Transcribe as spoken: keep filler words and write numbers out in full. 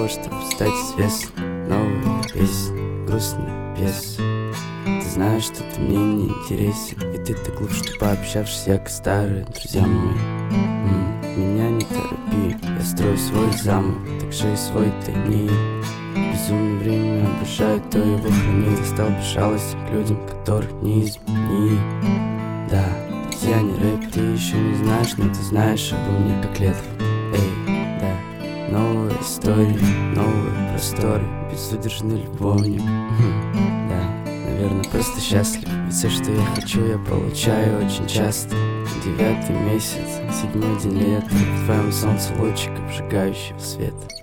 того, чтобы стать известным. Новая песня, грустная песня. Ты знаешь, что ты мне не интересен, и ты так глуп, что пообщавшись, я как старые друзья мои. М, Меня не торопи, я строю свой замок, так же и свой тайник. Безумное время обожаю, то его хранит. Я стал безжалостен к людям, которых не изменить. Да, я не рэп, ты еще не знаешь, но ты знаешь обо мне как лето. Эй, да, новые истории, новые просторы, безудержный любовник. Хм, Да, наверное, просто счастлив, ведь все, что я хочу, я получаю очень часто. Девятый месяц, седьмой день лета, в твоем солнце лучик обжигающего света.